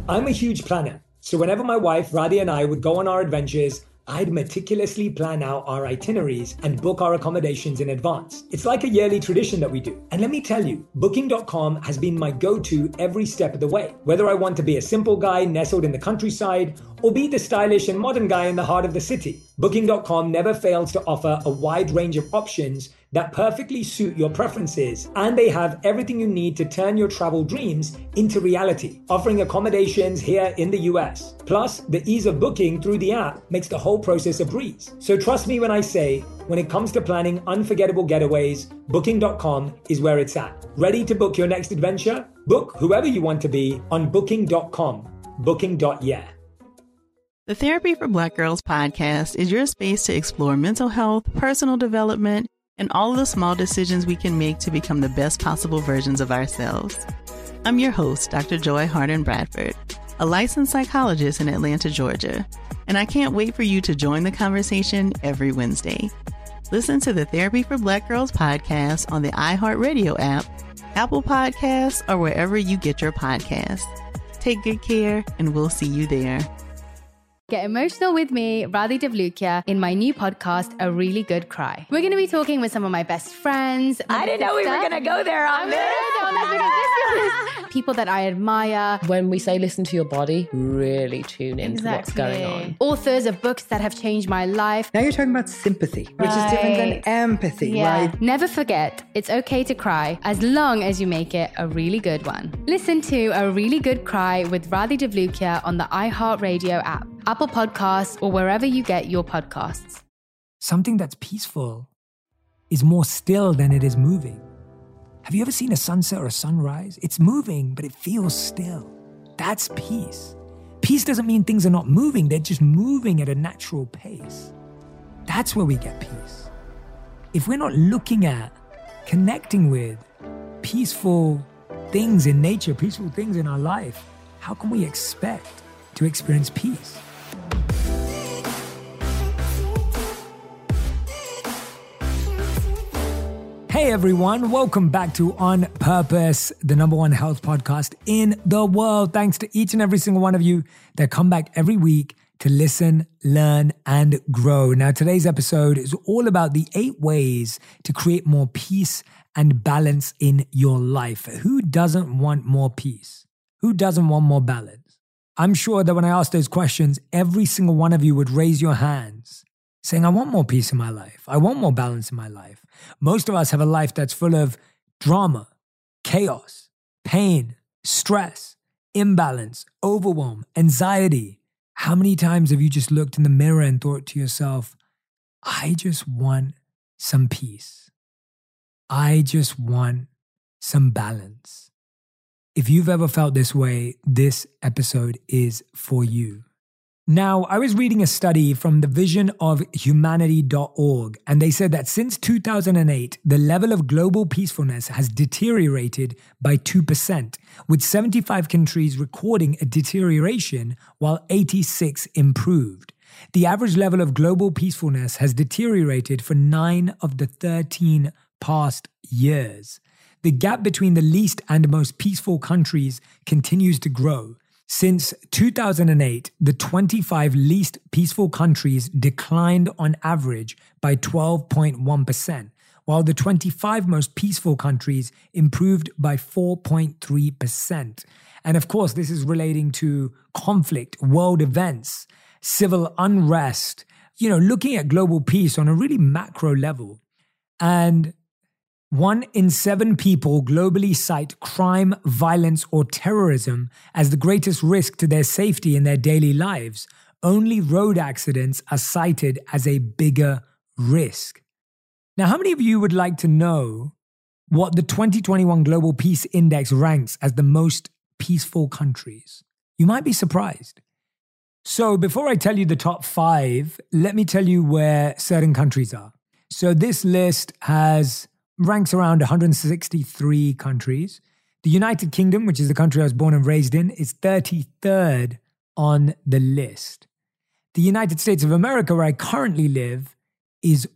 I'm a huge planner. So whenever my wife, Radhi, and I would go on our adventures, I'd meticulously plan out our itineraries and book our accommodations in advance. It's like a yearly tradition that we do. And let me tell you, Booking.com has been my go-to every step of the way. Whether I want to be a simple guy nestled in the countryside or be the stylish and modern guy in the heart of the city, Booking.com never fails to offer a wide range of options that perfectly suit your preferences, and they have everything you need to turn your travel dreams into reality, offering accommodations here in the US. Plus, the ease of booking through the app makes the whole process a breeze. So trust me when I say, when it comes to planning unforgettable getaways, Booking.com is where it's at. Ready to book your next adventure? Book whoever you want to be on Booking.com. Booking.yeah. The Therapy for Black Girls podcast is your space to explore mental health, personal development, and all of the small decisions we can make to become the best possible versions of ourselves. I'm your host, Dr. Joy Harden Bradford, a licensed psychologist in Atlanta, Georgia, and I can't wait for you to join the conversation every Wednesday. Listen to the Therapy for Black Girls podcast on the iHeartRadio app, Apple Podcasts, or wherever you get your podcasts. Take good care, and we'll see you there. Get emotional with me, Radhi Devlukia, in my new podcast, A Really Good Cry. We're going to be talking with some of my best friends. I didn't know we were going to go there on this. People that I admire. When we say listen to your body, really tune into what's going on. Authors of books that have changed my life. Now you're talking about sympathy, which is different than empathy, right? Never forget, it's okay to cry as long as you make it a really good one. Listen to A Really Good Cry with Radhi Devlukia on the iHeartRadio app, Apple Podcasts, or wherever you get your podcasts. Something that's peaceful is more still than it is moving. Have you ever seen a sunset or a sunrise? It's moving, but it feels still. That's peace. Peace doesn't mean things are not moving. They're just moving at a natural pace. That's where we get peace. If we're not looking at, connecting with peaceful things in nature, peaceful things in our life, how can we expect to experience peace? Hey everyone, welcome back to On Purpose, the #1 health podcast in the world. Thanks to each and every single one of you that come back every week to listen, learn, and grow. Now, today's episode is all about the 8 ways to create more peace and balance in your life. Who doesn't want more peace? Who doesn't want more balance? I'm sure that when I ask those questions, every single one of you would raise your hands saying, I want more peace in my life. I want more balance in my life. Most of us have a life that's full of drama, chaos, pain, stress, imbalance, overwhelm, anxiety. How many times have you just looked in the mirror and thought to yourself, I just want some peace. I just want some balance. If you've ever felt this way, this episode is for you. Now, I was reading a study from the visionofhumanity.org, and they said that since 2008, the level of global peacefulness has deteriorated by 2%, with 75 countries recording a deterioration while 86 improved. The average level of global peacefulness has deteriorated for 9 of the 13 past years. The gap between the least and most peaceful countries continues to grow. Since 2008, the 25 least peaceful countries declined on average by 12.1%, while the 25 most peaceful countries improved by 4.3%. And of course, this is relating to conflict, world events, civil unrest, looking at global peace on a really macro level. And 1 in 7 people globally cite crime, violence, or terrorism as the greatest risk to their safety in their daily lives. Only road accidents are cited as a bigger risk. Now, how many of you would like to know what the 2021 Global Peace Index ranks as the most peaceful countries? You might be surprised. So before I tell you the top 5, let me tell you where certain countries are. So this list ranks around 163 countries. The United Kingdom, which is the country I was born and raised in, is 33rd on the list. The United States of America, where I currently live, is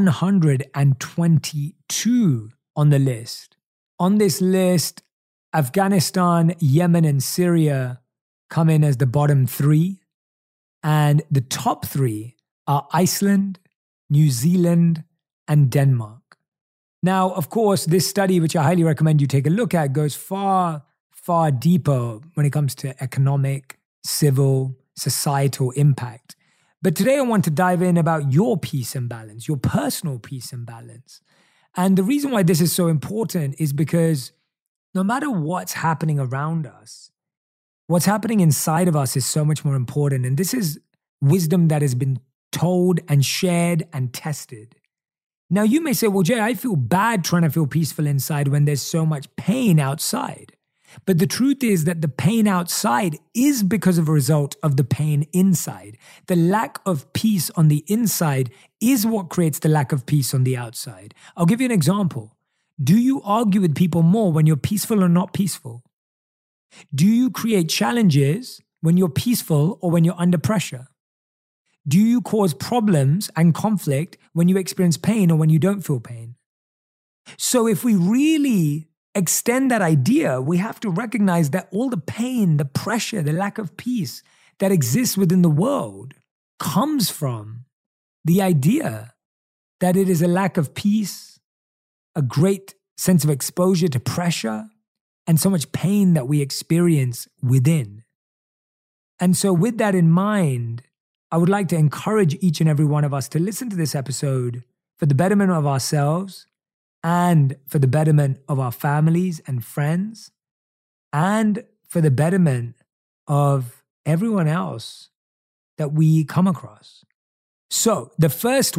122 on the list. On this list, Afghanistan, Yemen, and Syria come in as the bottom 3. And the top 3 are Iceland, New Zealand, and Denmark. Now, of course, this study, which I highly recommend you take a look at, goes far, far deeper when it comes to economic, civil, societal impact. But today I want to dive in about your peace and balance, your personal peace and balance. And the reason why this is so important is because no matter what's happening around us, what's happening inside of us is so much more important. And this is wisdom that has been told and shared and tested. Now, you may say, well, Jay, I feel bad trying to feel peaceful inside when there's so much pain outside. But the truth is that the pain outside is because of a result of the pain inside. The lack of peace on the inside is what creates the lack of peace on the outside. I'll give you an example. Do you argue with people more when you're peaceful or not peaceful? Do you create challenges when you're peaceful or when you're under pressure? Do you cause problems and conflict when you experience pain or when you don't feel pain? So if we really extend that idea, we have to recognize that all the pain, the pressure, the lack of peace that exists within the world comes from the idea that it is a lack of peace, a great sense of exposure to pressure, and so much pain that we experience within. And so with that in mind, I would like to encourage each and every one of us to listen to this episode for the betterment of ourselves and for the betterment of our families and friends and for the betterment of everyone else that we come across. So the first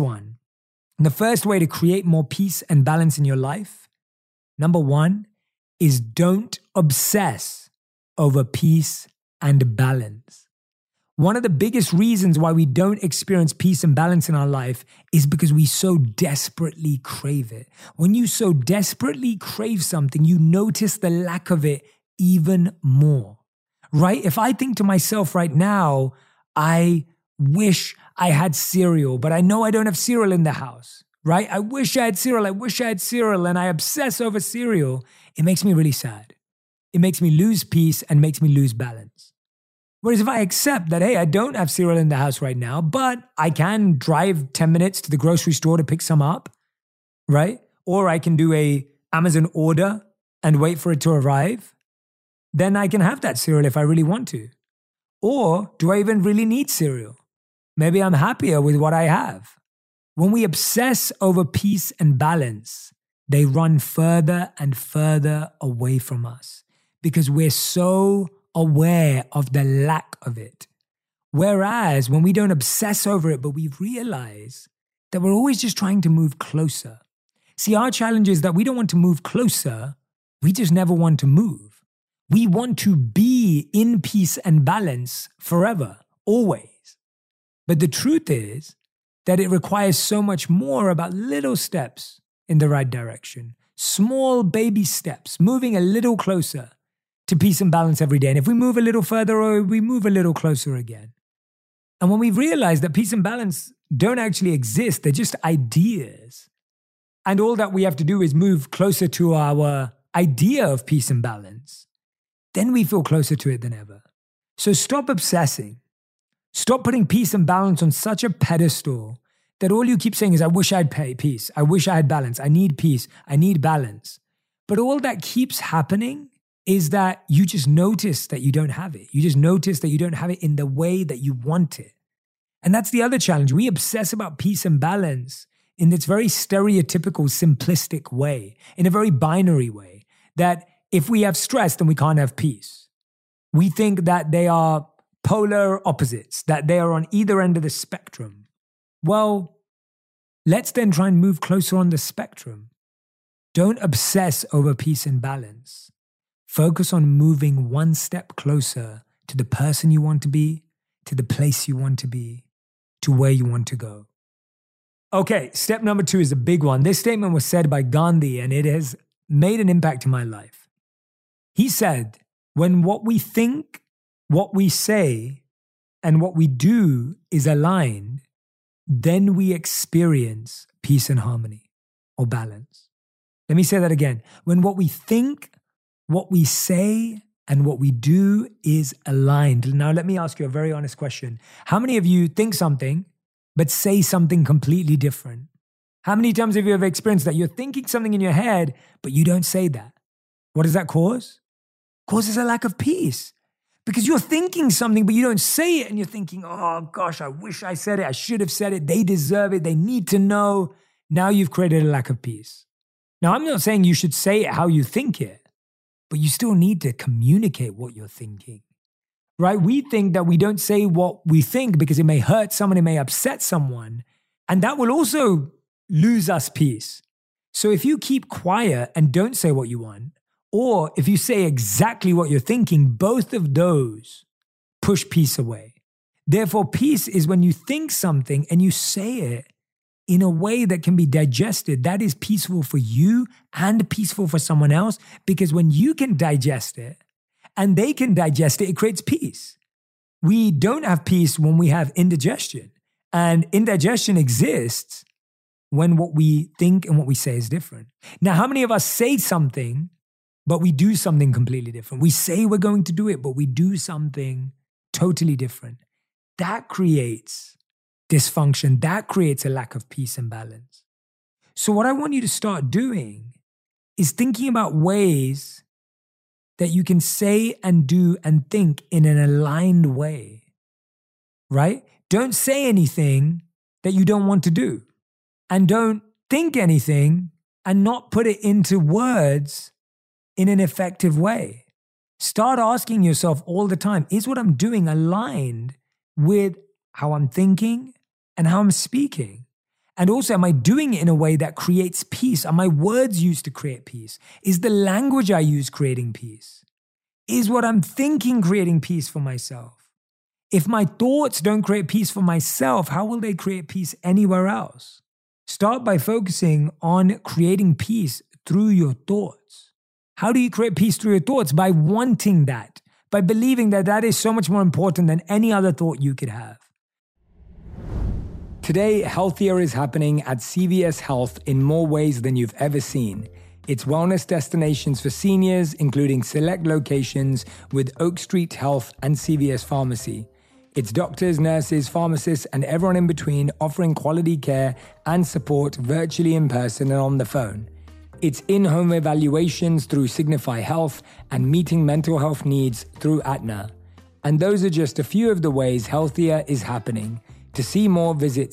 way to create more peace and balance in your life, number 1, is don't obsess over peace and balance. One of the biggest reasons why we don't experience peace and balance in our life is because we so desperately crave it. When you so desperately crave something, you notice the lack of it even more, right? If I think to myself right now, I wish I had cereal, but I know I don't have cereal in the house, right? I wish I had cereal, and I obsess over cereal. It makes me really sad. It makes me lose peace and makes me lose balance. Whereas if I accept that, hey, I don't have cereal in the house right now, but I can drive 10 minutes to the grocery store to pick some up, right? Or I can do a Amazon order and wait for it to arrive, then I can have that cereal if I really want to. Or do I even really need cereal? Maybe I'm happier with what I have. When we obsess over peace and balance, they run further and further away from us because we're so aware of the lack of it. Whereas when we don't obsess over it, but we realize that we're always just trying to move closer. See, our challenge is that we don't want to move closer. We just never want to move. We want to be in peace and balance forever, always. But the truth is that it requires so much more about little steps in the right direction. Small baby steps, moving a little closer to peace and balance every day. And if we move a little further, we move a little closer again. And when we realize that peace and balance don't actually exist, they're just ideas. And all that we have to do is move closer to our idea of peace and balance, then we feel closer to it than ever. So stop obsessing. Stop putting peace and balance on such a pedestal that all you keep saying is, I wish I had peace. I wish I had balance. I need peace. I need balance. But all that keeps happening is that you just notice that you don't have it. You just notice that you don't have it in the way that you want it. And that's the other challenge. We obsess about peace and balance in this very stereotypical, simplistic way, in a very binary way, that if we have stress, then we can't have peace. We think that they are polar opposites, that they are on either end of the spectrum. Well, let's then try and move closer on the spectrum. Don't obsess over peace and balance. Focus on moving one step closer to the person you want to be, to the place you want to be, to where you want to go. Okay, step number 2 is a big one. This statement was said by Gandhi, and it has made an impact in my life. He said, when what we think, what we say, and what we do is aligned, then we experience peace and harmony or balance. Let me say that again. When what we think, what we say, and what we do is aligned. Now, let me ask you a very honest question. How many of you think something, but say something completely different? How many times have you ever experienced that? You're thinking something in your head, but you don't say that. What does that cause? Causes a lack of peace. Because you're thinking something, but you don't say it, and you're thinking, oh gosh, I wish I said it. I should have said it. They deserve it. They need to know. Now you've created a lack of peace. Now, I'm not saying you should say it how you think it, but you still need to communicate what you're thinking, right? We think that we don't say what we think because it may hurt someone, it may upset someone, and that will also lose us peace. So if you keep quiet and don't say what you want, or if you say exactly what you're thinking, both of those push peace away. Therefore, peace is when you think something and you say it in a way that can be digested. That is peaceful for you and peaceful for someone else, because when you can digest it and they can digest it, it creates peace. We don't have peace when we have indigestion, and indigestion exists when what we think and what we say is different. Now, how many of us say something, but we do something completely different? We say we're going to do it, but we do something totally different. That creates dysfunction. That creates a lack of peace and balance. So what I want you to start doing is thinking about ways that you can say and do and think in an aligned way, right? Don't say anything that you don't want to do. And don't think anything and not put it into words in an effective way. Start asking yourself all the time, is what I'm doing aligned with how I'm thinking and how I'm speaking? And also, am I doing it in a way that creates peace? Are my words used to create peace? Is the language I use creating peace? Is what I'm thinking creating peace for myself? If my thoughts don't create peace for myself, how will they create peace anywhere else? Start by focusing on creating peace through your thoughts. How do you create peace through your thoughts? By wanting that, by believing that that is so much more important than any other thought you could have. Today, healthier is happening at CVS Health in more ways than you've ever seen. It's wellness destinations for seniors, including select locations with Oak Street Health and CVS Pharmacy. It's doctors, nurses, pharmacists, and everyone in between offering quality care and support virtually, in person, and on the phone. It's in-home evaluations through Signify Health and meeting mental health needs through Aetna. And those are just a few of the ways healthier is happening. To see more, visit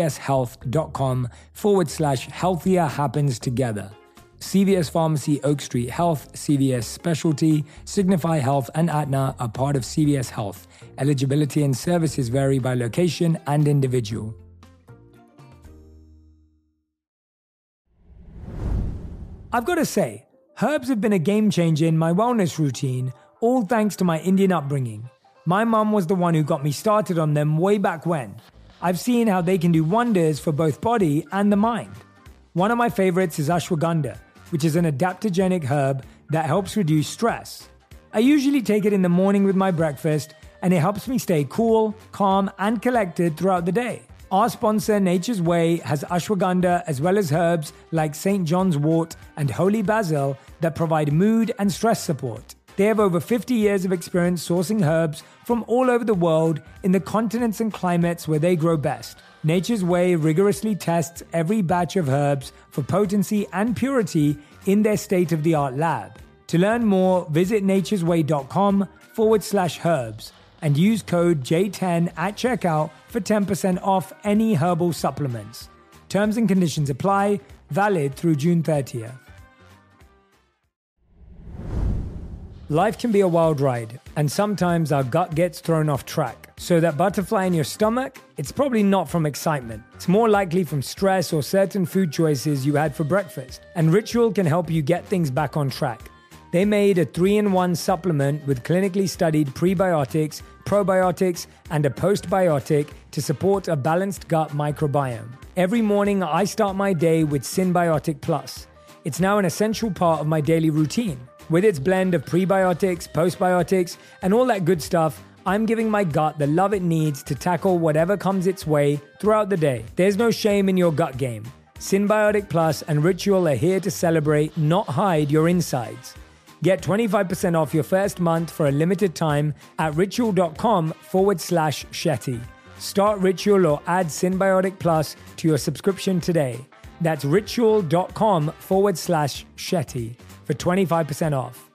cvshealth.com/healthier happens together. CVS Pharmacy, Oak Street Health, CVS Specialty, Signify Health, and Aetna are part of CVS Health. Eligibility and services vary by location and individual. I've got to say, herbs have been a game changer in my wellness routine, all thanks to my Indian upbringing. My mum was the one who got me started on them way back when. I've seen how they can do wonders for both body and the mind. One of my favorites is ashwagandha, which is an adaptogenic herb that helps reduce stress. I usually take it in the morning with my breakfast, and it helps me stay cool, calm, and collected throughout the day. Our sponsor, Nature's Way, has ashwagandha as well as herbs like St. John's wort and holy basil that provide mood and stress support. They have over 50 years of experience sourcing herbs from all over the world in the continents and climates where they grow best. Nature's Way rigorously tests every batch of herbs for potency and purity in their state-of-the-art lab. To learn more, visit naturesway.com/herbs and use code J10 at checkout for 10% off any herbal supplements. Terms and conditions apply, valid through June 30th. Life can be a wild ride, and sometimes our gut gets thrown off track. So that butterfly in your stomach, it's probably not from excitement. It's more likely from stress or certain food choices you had for breakfast. And Ritual can help you get things back on track. They made a 3-in-1 supplement with clinically studied prebiotics, probiotics, and a postbiotic to support a balanced gut microbiome. Every morning, I start my day with Synbiotic Plus. It's now an essential part of my daily routine. With its blend of prebiotics, postbiotics, and all that good stuff, I'm giving my gut the love it needs to tackle whatever comes its way throughout the day. There's no shame in your gut game. Synbiotic Plus and Ritual are here to celebrate, not hide your insides. Get 25% off your first month for a limited time at ritual.com/Shetty. Start Ritual or add Synbiotic Plus to your subscription today. That's ritual.com/Shetty for 25% off.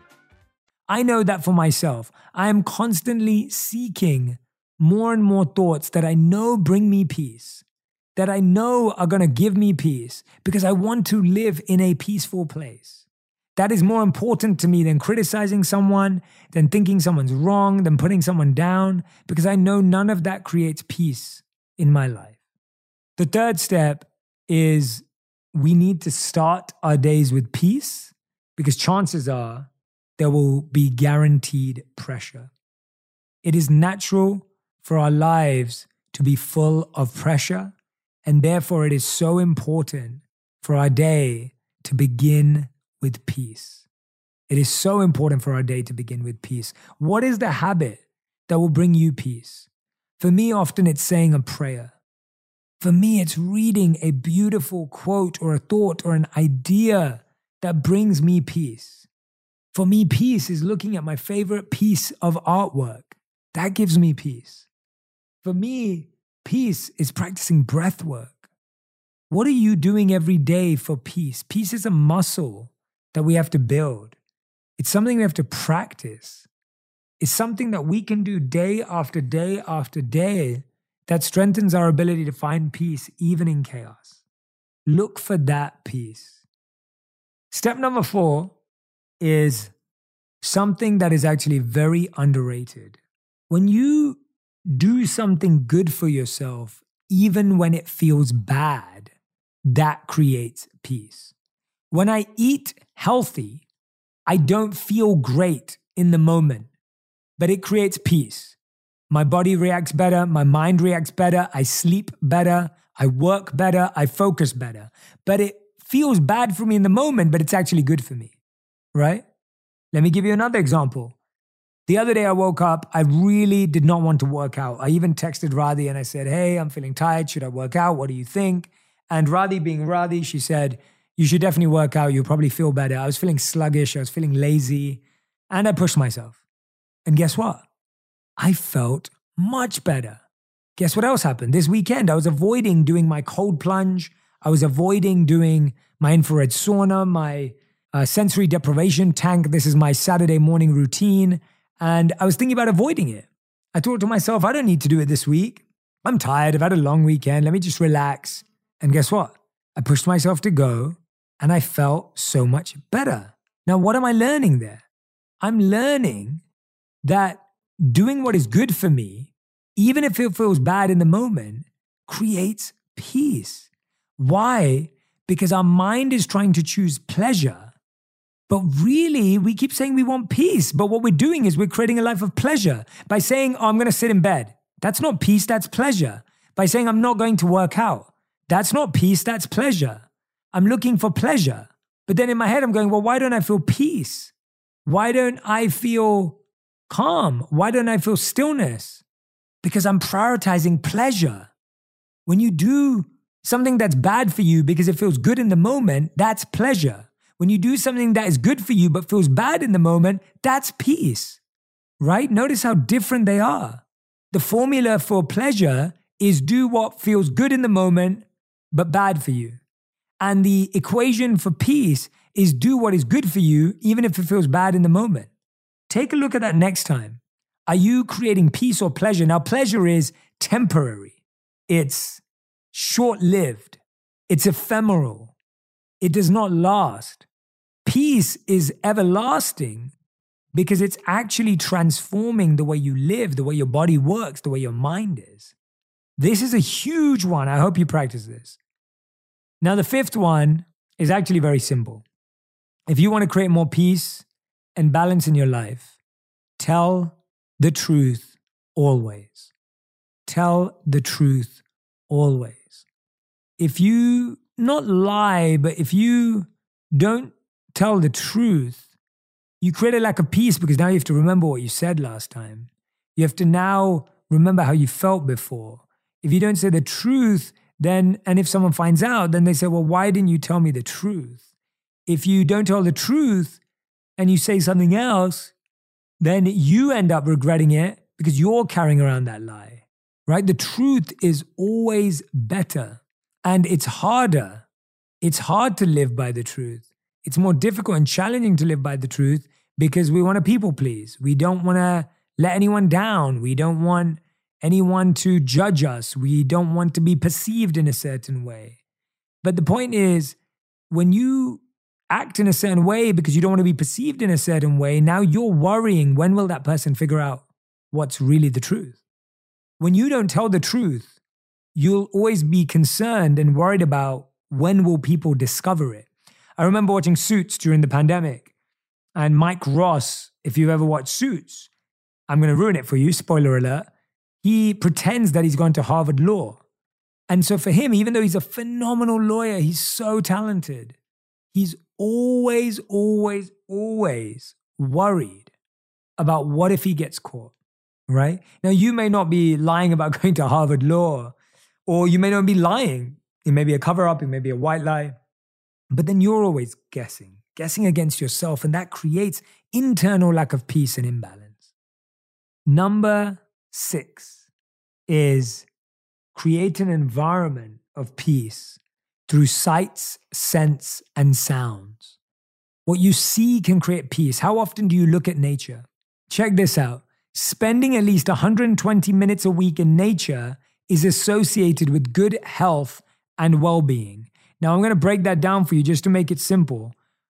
I know that for myself, I am constantly seeking more and more thoughts that I know bring me peace, that I know are going to give me peace, because I want to live in a peaceful place. That is more important to me than criticizing someone, than thinking someone's wrong, than putting someone down, because I know none of that creates peace in my life. The third step is we need to start our days with peace, because chances are there will be guaranteed pressure. It is natural for our lives to be full of pressure, and therefore it is so important for our day to begin with peace. It is so important for our day to begin with peace. What is the habit that will bring you peace? For me, often it's saying a prayer. For me, it's reading a beautiful quote or a thought or an idea that brings me peace. For me, peace is looking at my favorite piece of artwork. That gives me peace. For me, peace is practicing breath work. What are you doing every day for peace? Peace is a muscle that we have to build. It's something we have to practice. It's something that we can do day after day after day that strengthens our ability to find peace even in chaos. Look for that peace. Step number 4 is something that is actually very underrated. When you do something good for yourself, even when it feels bad, that creates peace. When I eat healthy, I don't feel great in the moment, but it creates peace. My body reacts better, my mind reacts better, I sleep better, I work better, I focus better. But it feels bad for me in the moment, but it's actually good for me, right? Let me give you another example. The other day I woke up, I really did not want to work out. I even texted Radhi and I said, hey, I'm feeling tired, should I work out? What do you think? And Radhi being Radhi, she said, you should definitely work out. You'll probably feel better. I was feeling sluggish. I was feeling lazy. And I pushed myself. And guess what? I felt much better. Guess what else happened? This weekend, I was avoiding doing my cold plunge. I was avoiding doing my infrared sauna, my sensory deprivation tank. This is my Saturday morning routine. And I was thinking about avoiding it. I thought to myself, I don't need to do it this week. I'm tired. I've had a long weekend. Let me just relax. And guess what? I pushed myself to go. And I felt so much better. Now, what am I learning there? I'm learning that doing what is good for me, even if it feels bad in the moment, creates peace. Why? Because our mind is trying to choose pleasure. But really, we keep saying we want peace. But what we're doing is we're creating a life of pleasure by saying, oh, I'm going to sit in bed. That's not peace, that's pleasure. By saying, I'm not going to work out. That's not peace, that's pleasure. I'm looking for pleasure. But then in my head, I'm going, well, why don't I feel peace? Why don't I feel calm? Why don't I feel stillness? Because I'm prioritizing pleasure. When you do something that's bad for you because it feels good in the moment, that's pleasure. When you do something that is good for you but feels bad in the moment, that's peace, right? Notice how different they are. The formula for pleasure is do what feels good in the moment but bad for you. And the equation for peace is do what is good for you, even if it feels bad in the moment. Take a look at that next time. Are you creating peace or pleasure? Now, pleasure is temporary. It's short-lived. It's ephemeral. It does not last. Peace is everlasting because it's actually transforming the way you live, the way your body works, the way your mind is. This is a huge one. I hope you practice this. Now, the fifth one is actually very simple. If you want to create more peace and balance in your life, tell the truth always. Tell the truth always. If you not lie, but if you don't tell the truth, you create a lack of peace because now you have to remember what you said last time. You have to now remember how you felt before. If you don't say the truth, then, and if someone finds out, then they say, well, why didn't you tell me the truth? If you don't tell the truth, and you say something else, then you end up regretting it because you're carrying around that lie, right? The truth is always better, and it's harder. It's hard to live by the truth. It's more difficult and challenging to live by the truth because we want to people please. We don't want to let anyone down. We don't want anyone to judge us. We don't want to be perceived in a certain way. But the point is, when you act in a certain way because you don't want to be perceived in a certain way, now you're worrying, when will that person figure out what's really the truth? When you don't tell the truth, you'll always be concerned and worried about when will people discover it. I remember watching Suits during the pandemic, and Mike Ross, if you've ever watched Suits, I'm going to ruin it for you, spoiler alert, he pretends that he's gone to Harvard Law. And so for him, even though he's a phenomenal lawyer, he's so talented, he's always worried about what if he gets caught, right? Now, you may not be lying about going to Harvard Law, or you may not be lying. It may be a cover-up, it may be a white lie, but then you're always guessing against yourself, and that creates internal lack of peace and imbalance. Number 6 is create an environment of peace through sights, scents, and sounds. What you see can create peace. How often do you look at nature? Check this out. Spending at least 120 minutes a week in nature is associated with good health and well-being. Now, I'm going to break that down for you just to make it simple.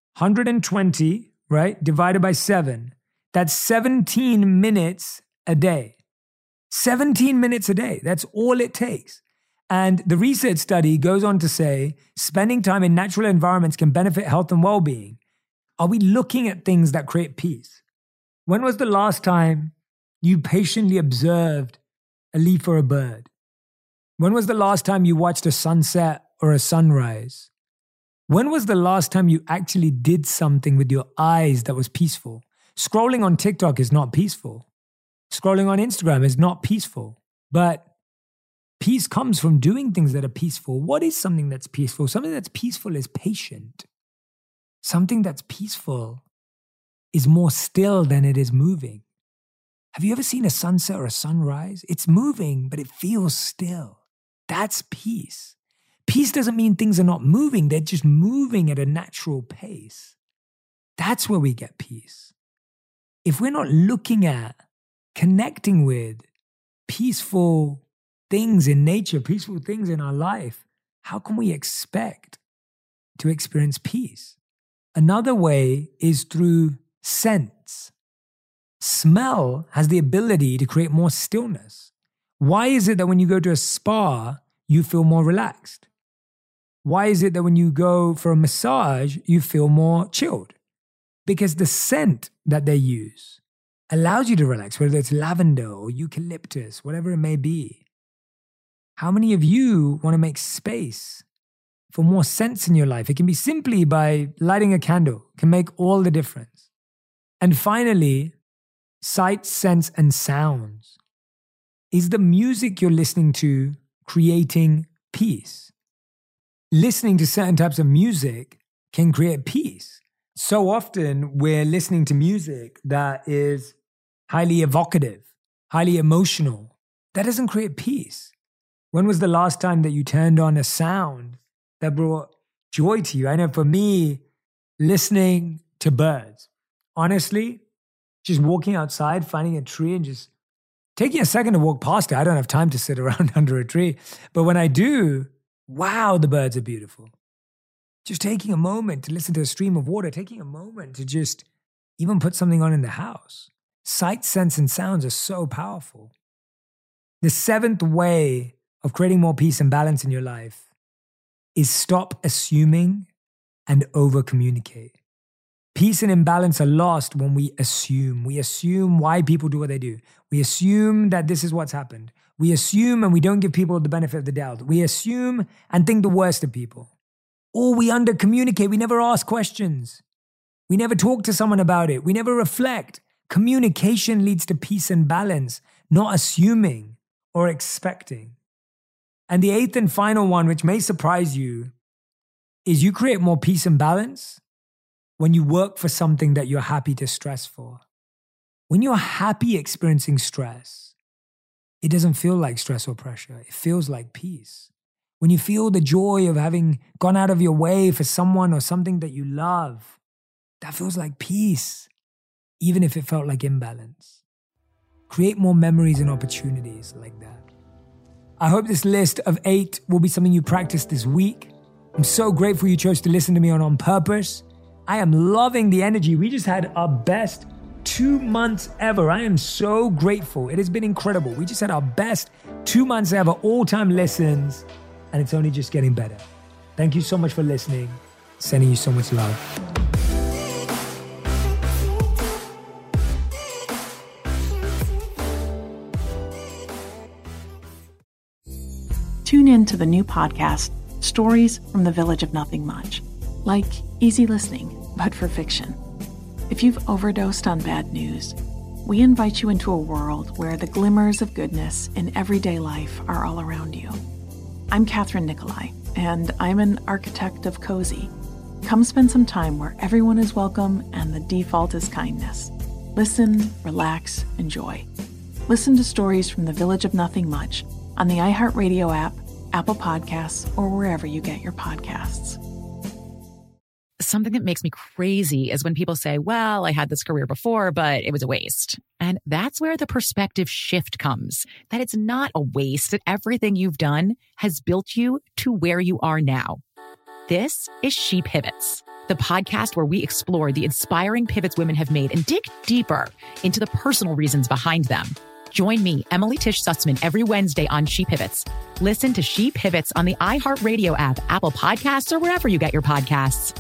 120, right, divided by 7. That's 17 minutes a day. 17 minutes a day. That's all it takes. And the research study goes on to say, spending time in natural environments can benefit health and well-being. Are we looking at things that create peace? When was the last time you patiently observed a leaf or a bird? When was the last time you watched a sunset or a sunrise? When was the last time you actually did something with your eyes that was peaceful? Scrolling on TikTok is not peaceful. Scrolling on Instagram is not peaceful. But peace comes from doing things that are peaceful. What is something that's peaceful? Something that's peaceful is patient. Something that's peaceful is more still than it is moving. Have you ever seen a sunset or a sunrise? It's moving, but it feels still. That's peace. Peace doesn't mean things are not moving. They're just moving at a natural pace. That's where we get peace. If we're not looking at, connecting with peaceful things in nature, peaceful things in our life, how can we expect to experience peace? Another way is through scents. Smell has the ability to create more stillness. Why is it that when you go to a spa, you feel more relaxed? Why is it that when you go for a massage, you feel more chilled? Because the scent that they use allows you to relax, whether it's lavender or eucalyptus, whatever it may be. How many of you want to make space for more scents in your life? It can be simply by lighting a candle, can make all the difference. And finally, sights, scents, and sounds. Is the music you're listening to creating peace? Listening to certain types of music can create peace. So often we're listening to music that is highly evocative, highly emotional. That doesn't create peace. When was the last time that you turned on a sound that brought joy to you? I know for me, listening to birds. Honestly, just walking outside, finding a tree and just taking a second to walk past it. I don't have time to sit around under a tree. But when I do, wow, the birds are beautiful. Just taking a moment to listen to a stream of water, taking a moment to just even put something on in the house. Sight, scents, and sounds are so powerful. The 7th way of creating more peace and balance in your life is stop assuming and over-communicate. Peace and imbalance are lost when we assume. We assume why people do what they do. We assume that this is what's happened. We assume and we don't give people the benefit of the doubt. We assume and think the worst of people. Or we under-communicate. We never ask questions. We never talk to someone about it. We never reflect. Communication leads to peace and balance, not assuming or expecting. And the 8th and final one, which may surprise you, is you create more peace and balance when you work for something that you're happy to stress for. When you're happy experiencing stress, it doesn't feel like stress or pressure. It feels like peace. When you feel the joy of having gone out of your way for someone or something that you love, that feels like peace, even if it felt like imbalance. Create more memories and opportunities like that. I hope this list of 8 will be something you practice this week. I'm so grateful you chose to listen to me on Purpose. I am loving the energy. We just had our best 2 months ever. I am so grateful. It has been incredible. We just had our best 2 months ever, all-time listens, and it's only just getting better. Thank you so much for listening. Sending you so much love. Tune in to the new podcast, Stories from the Village of Nothing Much. Like easy listening, but for fiction. If you've overdosed on bad news, we invite you into a world where the glimmers of goodness in everyday life are all around you. I'm Catherine Nicolai, and I'm an architect of cozy. Come spend some time where everyone is welcome and the default is kindness. Listen, relax, enjoy. Listen to Stories from the Village of Nothing Much on the iHeartRadio app, Apple Podcasts, or wherever you get your podcasts. Something that makes me crazy is when people say, well, I had this career before, but it was a waste. And that's where the perspective shift comes, that it's not a waste, that everything you've done has built you to where you are now. This is She Pivots, the podcast where we explore the inspiring pivots women have made and dig deeper into the personal reasons behind them. Join me, Emily Tish Sussman, every Wednesday on She Pivots. Listen to She Pivots on the iHeartRadio app, Apple Podcasts, or wherever you get your podcasts.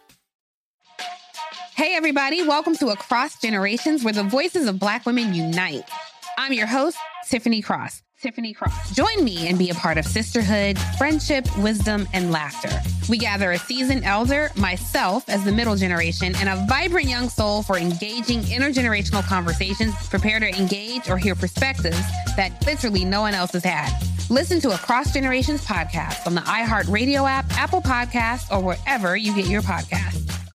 Hey, everybody. Welcome to Across Generations, where the voices of Black women unite. I'm your host, Tiffany Cross. Join me and be a part of sisterhood, friendship, wisdom, and laughter. We gather a seasoned elder, myself as the middle generation, and a vibrant young soul for engaging intergenerational conversations. Prepare to engage or hear perspectives that literally no one else has had. Listen to Across Generations podcast on the iHeartRadio app, Apple Podcasts, or wherever you get your podcasts.